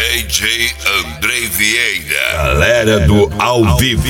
DJ Andrei Vieira, galera do Ao Vivo.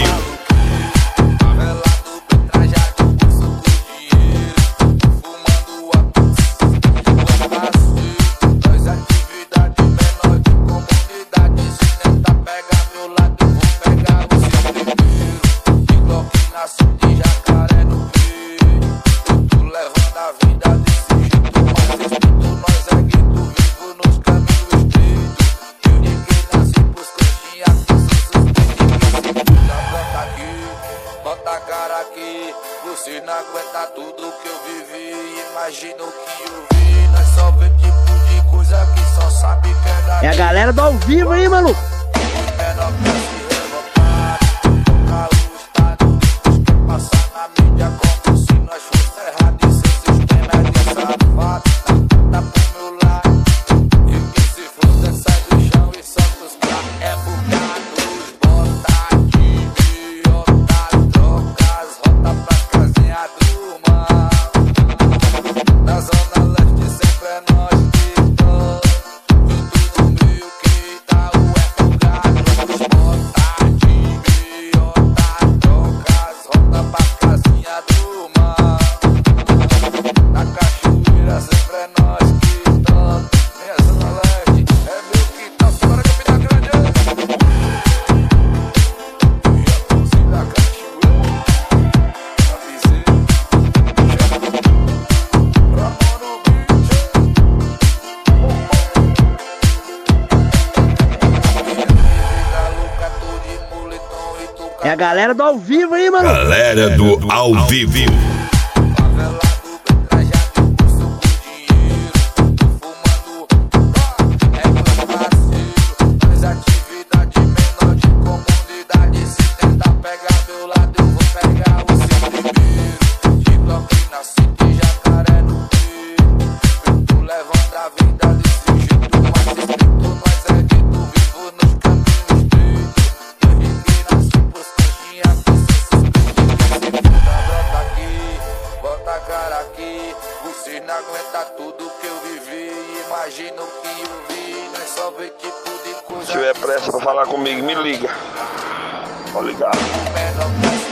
Você não aguenta tudo que eu vivi. Imagina o que eu vi. Nós só vê tipo de coisa que só sabe que é daqui. É a galera do Ao Vivo aí, maluco. Menor pra se revoltar. Tocar o estado. Depois quer passar na mídia como se nós fosse errado. E seu sistema é de safado. Tá pro meu lado. E o que se foda sai do chão e solta os carros. É bugado. Bota de idiota. Troca as rotas pra casinha do mal. Na zona leste sempre é nós que tá. Tudo no meio que tá o é bugado. Bota de idiota. Troca as rotas pra casinha do mal. Na cachoeira sempre é nós que tá. Minha zona leste é meu que tá. Fora Campina Grande. E a torcida da cachoeira. Avisei. Ramon É a galera do Ao Vivo aí, maluco. Galera do Ao Vivo. favelado, bem trajado, curso com dinheiro. Tô fumando, é meu parceiro. Faz atividade menor de comunidade. Se tentar pegar meu lado, eu vou pegar você primeiro. De Glock na cinta e jacaré no peito. Eu tô levando a vida desse jeito. Mas respeito, nós é gueto, vivo nos caminhos estreitos. Eu ninguém nasce pros coxinha que se suspeito. Se puta brota aqui, bota a cara aqui. Você não aguenta tudo que eu vivi. Imagina o que eu vi. Nós só vê tipo de coisa. Se tiver pressa pra falar comigo, me liga. Pode ligar. Menor pra